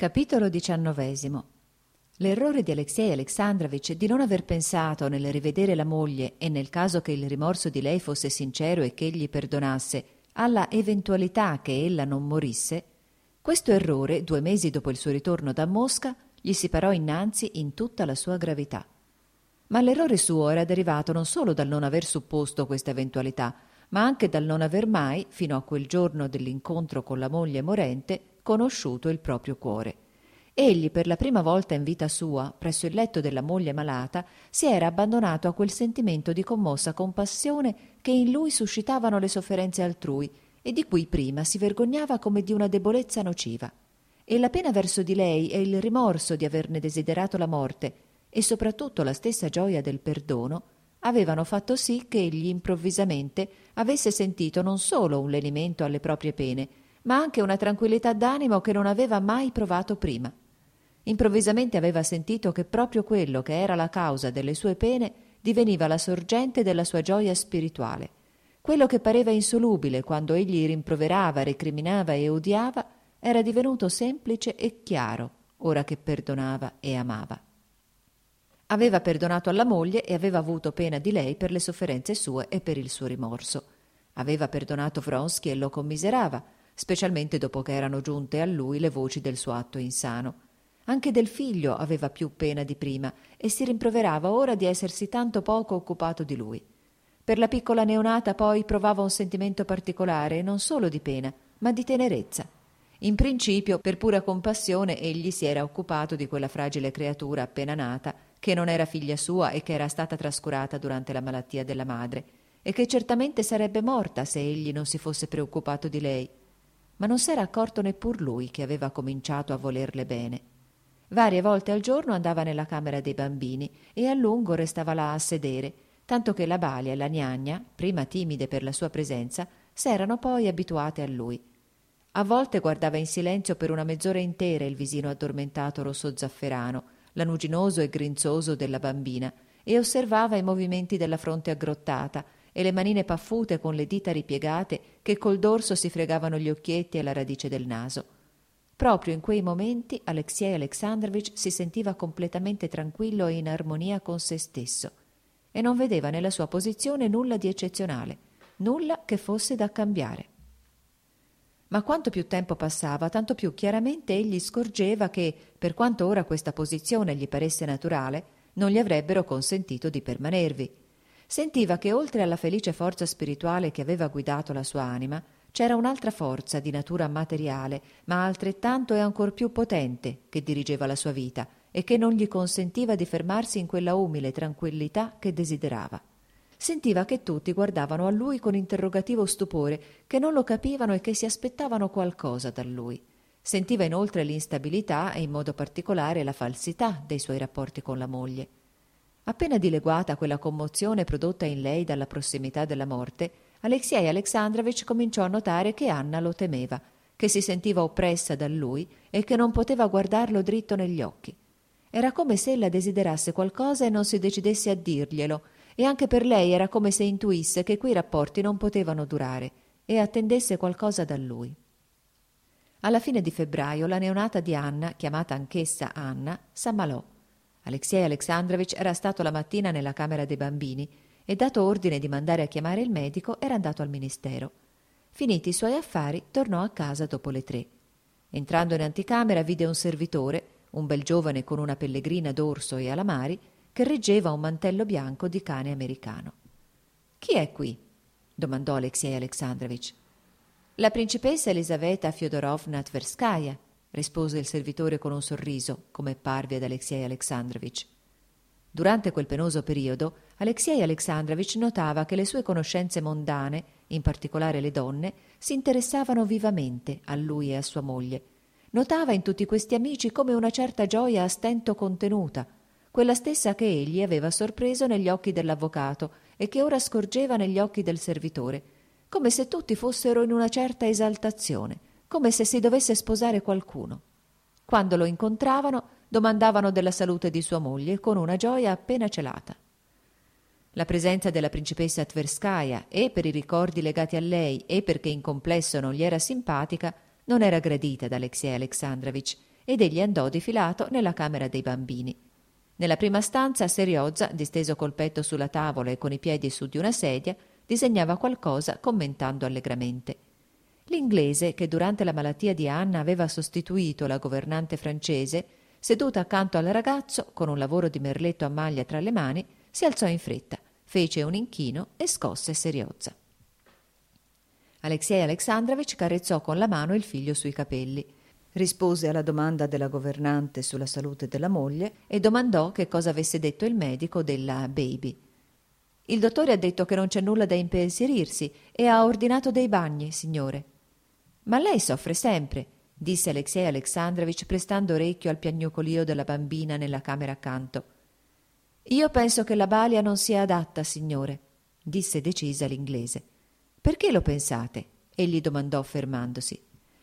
Capitolo 19. L'errore di Alexei Alexandrovich di non aver pensato nel rivedere la moglie e nel caso che il rimorso di lei fosse sincero e che egli perdonasse, alla eventualità che ella non morisse, questo errore, 2 mesi dopo il suo ritorno da Mosca, gli si parò innanzi in tutta la sua gravità. Ma l'errore suo era derivato non solo dal non aver supposto questa eventualità, ma anche dal non aver mai, fino a quel giorno dell'incontro con la moglie morente, conosciuto il proprio cuore. Egli, per la prima volta in vita sua, presso il letto della moglie malata, si era abbandonato a quel sentimento di commossa compassione che in lui suscitavano le sofferenze altrui e di cui prima si vergognava come di una debolezza nociva. E la pena verso di lei e il rimorso di averne desiderato la morte e soprattutto la stessa gioia del perdono avevano fatto sì che egli improvvisamente avesse sentito non solo un lenimento alle proprie pene, ma anche una tranquillità d'animo che non aveva mai provato prima. Improvvisamente aveva sentito che proprio quello che era la causa delle sue pene diveniva la sorgente della sua gioia spirituale. Quello che pareva insolubile quando egli rimproverava, recriminava e odiava era divenuto semplice e chiaro ora che perdonava e amava. Aveva perdonato alla moglie e aveva avuto pena di lei per le sofferenze sue e per il suo rimorso. Aveva perdonato Vronsky e lo commiserava, specialmente dopo che erano giunte a lui le voci del suo atto insano. Anche del figlio aveva più pena di prima e si rimproverava ora di essersi tanto poco occupato di lui. Per la piccola neonata poi provava un sentimento particolare, non solo di pena, ma di tenerezza. In principio, per pura compassione, egli si era occupato di quella fragile creatura appena nata, che non era figlia sua e che era stata trascurata durante la malattia della madre, e che certamente sarebbe morta se egli non si fosse preoccupato di lei. Ma non s'era accorto neppur lui che aveva cominciato a volerle bene. Varie volte al giorno andava nella camera dei bambini e a lungo restava là a sedere, tanto che la Balia e la Gnagna, prima timide per la sua presenza, s'erano poi abituate a lui. A volte guardava in silenzio per una mezz'ora intera il visino addormentato rosso zafferano, lanuginoso e grinzoso della bambina, e osservava i movimenti della fronte aggrottata e le manine paffute con le dita ripiegate che col dorso si fregavano gli occhietti e la radice del naso. Proprio in quei momenti Alexei Alexandrovich si sentiva completamente tranquillo e in armonia con se stesso e non vedeva nella sua posizione nulla di eccezionale, nulla che fosse da cambiare. Ma quanto più tempo passava, tanto più chiaramente egli scorgeva che, per quanto ora questa posizione gli paresse naturale, non gli avrebbero consentito di permanervi. Sentiva che oltre alla felice forza spirituale che aveva guidato la sua anima, c'era un'altra forza di natura materiale, ma altrettanto e ancor più potente, che dirigeva la sua vita e che non gli consentiva di fermarsi in quella umile tranquillità che desiderava. Sentiva che tutti guardavano a lui con interrogativo stupore, che non lo capivano e che si aspettavano qualcosa da lui. Sentiva inoltre l'instabilità e in modo particolare la falsità dei suoi rapporti con la moglie. Appena dileguata quella commozione prodotta in lei dalla prossimità della morte, Alexei Alexandrovich cominciò a notare che Anna lo temeva, che si sentiva oppressa da lui e che non poteva guardarlo dritto negli occhi. Era come se ella desiderasse qualcosa e non si decidesse a dirglielo, e anche per lei era come se intuisse che quei rapporti non potevano durare e attendesse qualcosa da lui. Alla fine di febbraio la neonata di Anna, chiamata anch'essa Anna, s'ammalò. Alexei Alexandrovich era stato la mattina nella camera dei bambini e, dato ordine di mandare a chiamare il medico, era andato al ministero. Finiti i suoi affari, tornò a casa dopo le 3. Entrando in anticamera vide un servitore, un bel giovane con una pellegrina d'orso e alamari, che reggeva un mantello bianco di cane americano. «Chi è qui?» domandò Alexei Alexandrovich. «La principessa Elisaveta Fyodorovna Tverskaja», rispose il servitore con un sorriso, come parve ad Alexei Alexandrovich. Durante quel penoso periodo, Alexei Alexandrovich notava che le sue conoscenze mondane, in particolare le donne, si interessavano vivamente a lui e a sua moglie. Notava in tutti questi amici come una certa gioia a stento contenuta, quella stessa che egli aveva sorpreso negli occhi dell'avvocato e che ora scorgeva negli occhi del servitore, come se tutti fossero in una certa esaltazione, come se si dovesse sposare qualcuno. Quando lo incontravano, domandavano della salute di sua moglie con una gioia appena celata. La presenza della principessa Tverskaja, e per i ricordi legati a lei e perché in complesso non gli era simpatica, non era gradita da Alexei Alexandrovich ed egli andò difilato nella camera dei bambini. Nella prima stanza Seriozza, disteso col petto sulla tavola e con i piedi su di una sedia, disegnava qualcosa commentando allegramente. L'inglese, che durante la malattia di Anna aveva sostituito la governante francese, seduta accanto al ragazzo, con un lavoro di merletto a maglia tra le mani, si alzò in fretta, fece un inchino e scosse Seriozza. Alexei Alexandrovich carezzò con la mano il figlio sui capelli, rispose alla domanda della governante sulla salute della moglie e domandò che cosa avesse detto il medico della baby. Il dottore ha detto che non c'è nulla da impensierirsi e ha ordinato dei bagni, signore. Ma lei soffre sempre, disse Alexei Alexandrovich prestando orecchio al piagnucolio della bambina nella camera accanto. Io penso che la balia non sia adatta, signore, disse decisa l'inglese. Perché lo pensate? Egli domandò fermandosi.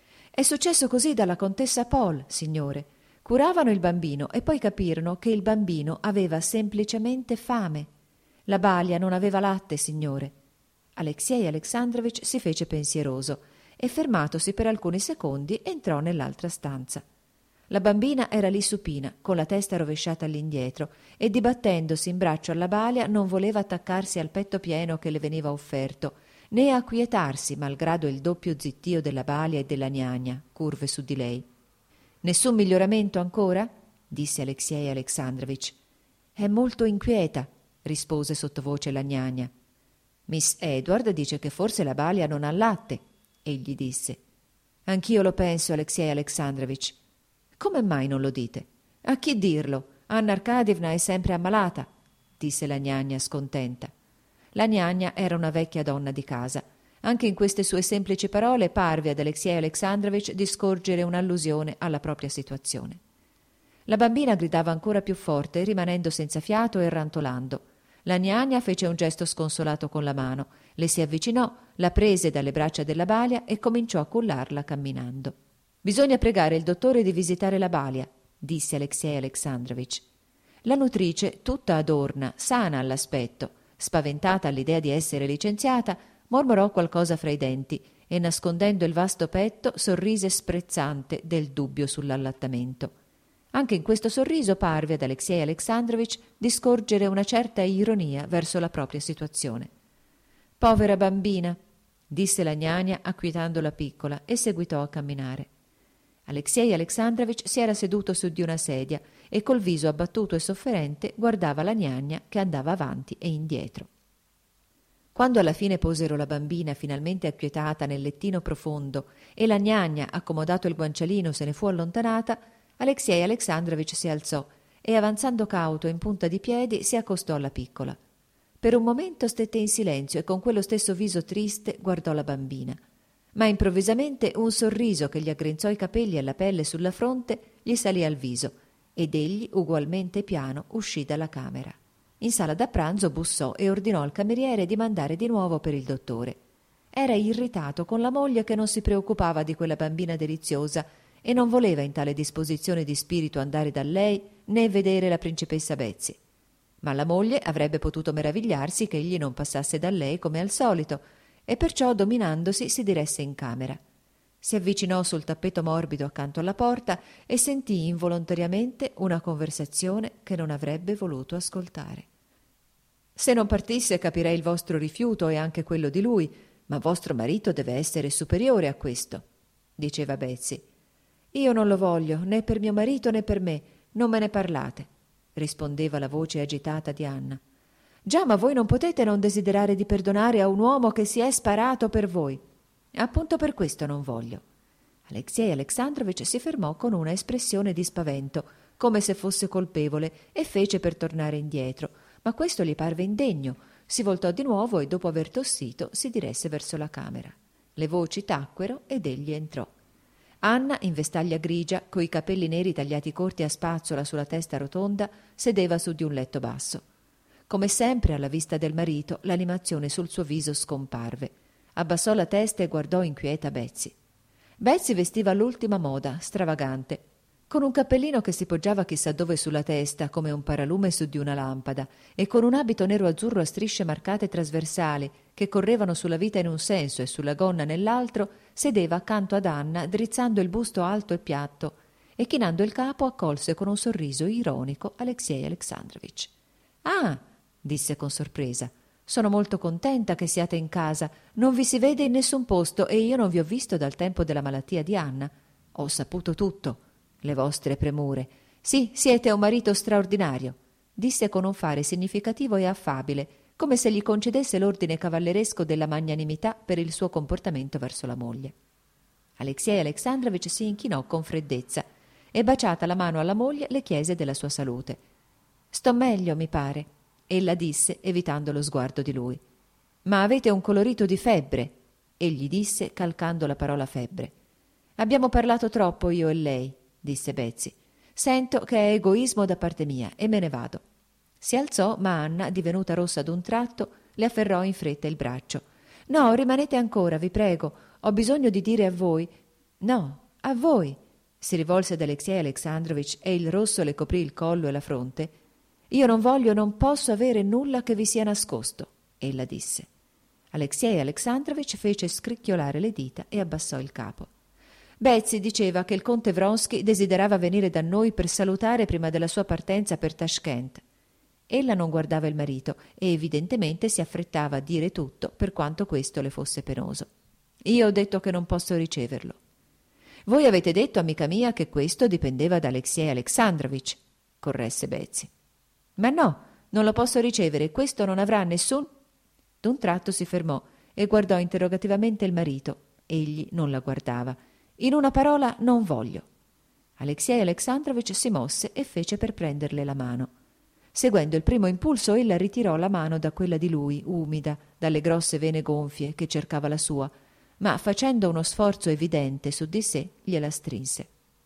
È successo così dalla contessa Paul, signore. Curavano il bambino e poi capirono che il bambino aveva semplicemente fame. La balia non aveva latte, signore. Alexei Alexandrovich si fece pensieroso e, fermatosi per alcuni secondi, entrò nell'altra stanza. La bambina era lì supina, con la testa rovesciata all'indietro, e dibattendosi in braccio alla balia non voleva attaccarsi al petto pieno che le veniva offerto, né acquietarsi malgrado il doppio zittio della balia e della gnagna, curve su di lei. «Nessun miglioramento ancora?» disse Alexei Alexandrovich. «È molto inquieta», rispose sottovoce la gnagna. «Miss Edward dice che forse la balia non ha latte», egli disse. «Anch'io lo penso, Alexei Alexandrovich». «Come mai non lo dite?» «A chi dirlo? Anna Arkadievna è sempre ammalata», disse la gnagna scontenta. La gnagna era una vecchia donna di casa. Anche in queste sue semplici parole parve ad Alexei Alexandrovich di scorgere un'allusione alla propria situazione. La bambina gridava ancora più forte, rimanendo senza fiato e rantolando. La gnagna fece un gesto sconsolato con la mano, le si avvicinò, la prese dalle braccia della balia e cominciò a cullarla camminando. «Bisogna pregare il dottore di visitare la balia», disse Alexei Alexandrovich. La nutrice, tutta adorna, sana all'aspetto, spaventata all'idea di essere licenziata, mormorò qualcosa fra i denti e, nascondendo il vasto petto, sorrise sprezzante del dubbio sull'allattamento. Anche in questo sorriso parve ad Alexei Alexandrovich di scorgere una certa ironia verso la propria situazione. «Povera bambina», disse la gnagna acquietando la piccola e seguitò a camminare. Alexei Alexandrovich si era seduto su di una sedia e col viso abbattuto e sofferente guardava la gnagna che andava avanti e indietro. Quando alla fine posero la bambina finalmente acquietata nel lettino profondo e la gnagna, accomodato il guancialino, se ne fu allontanata, Alexei Alexandrovich si alzò e, avanzando cauto in punta di piedi, si accostò alla piccola. Per un momento stette in silenzio e con quello stesso viso triste guardò la bambina. Ma improvvisamente un sorriso che gli aggrinzò i capelli e la pelle sulla fronte gli salì al viso ed egli, ugualmente piano, uscì dalla camera. In sala da pranzo bussò e ordinò al cameriere di mandare di nuovo per il dottore. Era irritato con la moglie che non si preoccupava di quella bambina deliziosa e non voleva in tale disposizione di spirito andare da lei né vedere la principessa Betsy. Ma la moglie avrebbe potuto meravigliarsi che egli non passasse da lei come al solito, e perciò, dominandosi, si diresse in camera. Si avvicinò sul tappeto morbido accanto alla porta e sentì involontariamente una conversazione che non avrebbe voluto ascoltare. «Se non partisse capirei il vostro rifiuto e anche quello di lui, ma vostro marito deve essere superiore a questo», diceva Betsy. «Io non lo voglio, né per mio marito né per me, non me ne parlate», rispondeva la voce agitata di Anna. «Già, ma voi non potete non desiderare di perdonare a un uomo che si è sparato per voi. Appunto per questo non voglio». Alexei Alexandrovich si fermò con una espressione di spavento, come se fosse colpevole, e fece per tornare indietro, ma questo gli parve indegno. Si voltò di nuovo e, dopo aver tossito, si diresse verso la camera. Le voci tacquero ed egli entrò. Anna, in vestaglia grigia, coi capelli neri tagliati corti a spazzola sulla testa rotonda, sedeva su di un letto basso. Come sempre, alla vista del marito, l'animazione sul suo viso scomparve. Abbassò la testa e guardò inquieta Betsy. Betsy vestiva all'ultima moda, stravagante, con un cappellino che si poggiava chissà dove sulla testa, come un paralume su di una lampada, e con un abito nero-azzurro a strisce marcate trasversali, che correvano sulla vita in un senso e sulla gonna nell'altro, sedeva accanto ad Anna, drizzando il busto alto e piatto, e chinando il capo accolse con un sorriso ironico Alexei Alexandrovich. «Ah!» disse con sorpresa. «Sono molto contenta che siate in casa. Non vi si vede in nessun posto e io non vi ho visto dal tempo della malattia di Anna. Ho saputo tutto, le vostre premure. Sì, siete un marito straordinario», disse con un fare significativo e affabile, come se gli concedesse l'ordine cavalleresco della magnanimità per il suo comportamento verso la moglie. Alexei Alexandrovich si inchinò con freddezza e, baciata la mano alla moglie, le chiese della sua salute. «Sto meglio, mi pare», ella disse, evitando lo sguardo di lui. «Ma avete un colorito di febbre», egli disse, calcando la parola febbre. «Abbiamo parlato troppo io e lei», disse Betsy. «Sento che è egoismo da parte mia e me ne vado». Si alzò, ma Anna, divenuta rossa d'un tratto, le afferrò in fretta il braccio. «No, rimanete ancora, vi prego. Ho bisogno di dire a voi». «No, a voi», si rivolse ad Alexei Alexandrovich e il rosso le coprì il collo e la fronte. «Io non voglio, non posso avere nulla che vi sia nascosto», ella disse. Alexei Alexandrovich fece scricchiolare le dita e abbassò il capo. «Betsy diceva che il conte Vronsky desiderava venire da noi per salutare prima della sua partenza per Tashkent». Ella non guardava il marito e evidentemente si affrettava a dire tutto per quanto questo le fosse penoso. «Io ho detto che non posso riceverlo». «Voi avete detto, amica mia, che questo dipendeva da Alexei Alexandrovich», corresse Betsy. «Ma no, non lo posso ricevere, questo non avrà nessun...» D'un tratto si fermò e guardò interrogativamente il marito. Egli non la guardava. «In una parola, non voglio». Alexei Alexandrovich si mosse e fece per prenderle la mano. Seguendo il primo impulso, ella ritirò la mano da quella di lui, umida, dalle grosse vene gonfie che cercava la sua, ma facendo uno sforzo evidente su di sé, gliela strinse.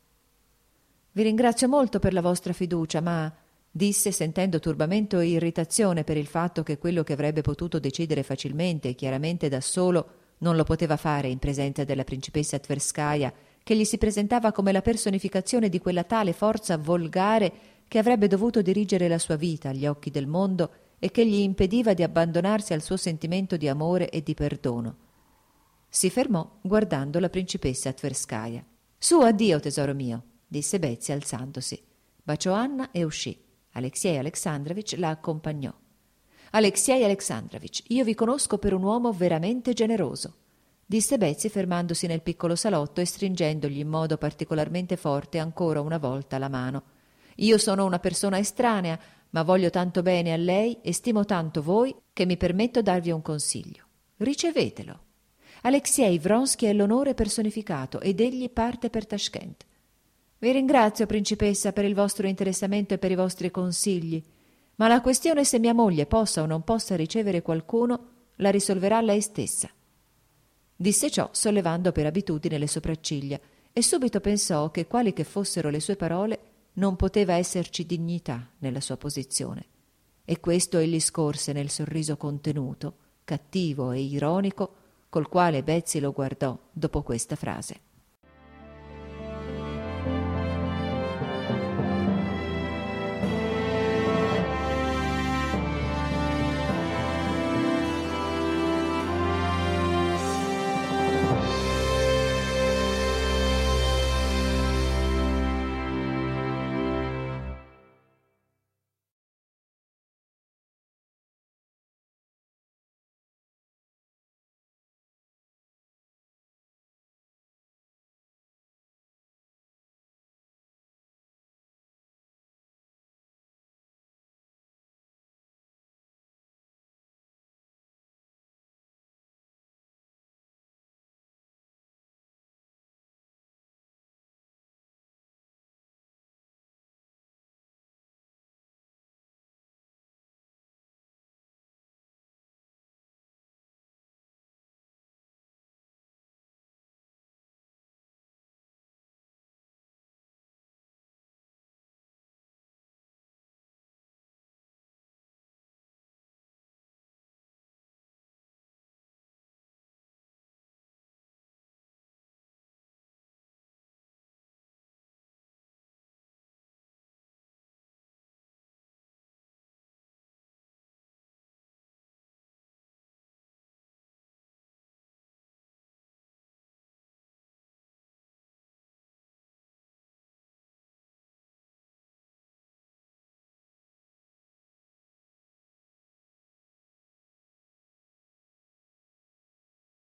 «Vi ringrazio molto per la vostra fiducia, ma...» disse, sentendo turbamento e irritazione per il fatto che quello che avrebbe potuto decidere facilmente e chiaramente da solo non lo poteva fare in presenza della principessa Tverskaja, che gli si presentava come la personificazione di quella tale forza volgare che avrebbe dovuto dirigere la sua vita agli occhi del mondo e che gli impediva di abbandonarsi al suo sentimento di amore e di perdono. Si fermò guardando la principessa Tverskaja. «Su, addio, tesoro mio», disse Betsy alzandosi. Baciò Anna e uscì. Alexei Alexandrovich la accompagnò. «Alexei Alexandrovich, io vi conosco per un uomo veramente generoso», disse Betsy fermandosi nel piccolo salotto e stringendogli in modo particolarmente forte ancora una volta la mano. «Io sono una persona estranea, ma voglio tanto bene a lei e stimo tanto voi che mi permetto darvi un consiglio. Ricevetelo. Alexei Vronsky è l'onore personificato ed egli parte per Tashkent. Vi ringrazio, principessa, per il vostro interessamento e per i vostri consigli, ma la questione se mia moglie possa o non possa ricevere qualcuno la risolverà lei stessa». Disse ciò sollevando per abitudine le sopracciglia e subito pensò che, quali che fossero le sue parole, non poteva esserci dignità nella sua posizione. E questo egli scorse nel sorriso contenuto, cattivo e ironico, col quale Betsy lo guardò dopo questa frase.